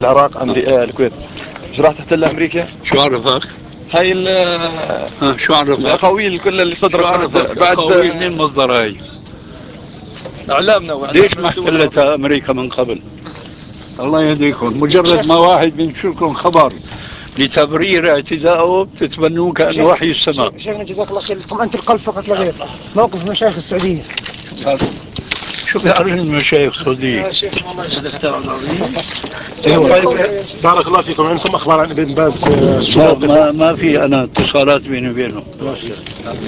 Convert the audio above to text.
العراق الكويت. مش راح تحتل امريكا؟ شو عرفك؟ هاي شو عرفك؟ الاقاويل كلها اللي صدرت بعد اقاويل مين مصدر هاي؟ اعلامنا ليش ما احتلتها امريكا من قبل؟ الله يهديكم، مجرد ما واحد بينشركم خبر لتبرير اعتدائه تتبنوه كانه وحي السماء. شيخنا جزاك الله خير، طمأنة القلب فقط لا غير. موقف مشايخ السعودية. شو بيعرف المشايخ السعودية؟ يا شيخ والله طيب بارك الله فيكم. عندكم اخبار عن ابن باز؟ ما في انا اتصالات بيني وبينهم.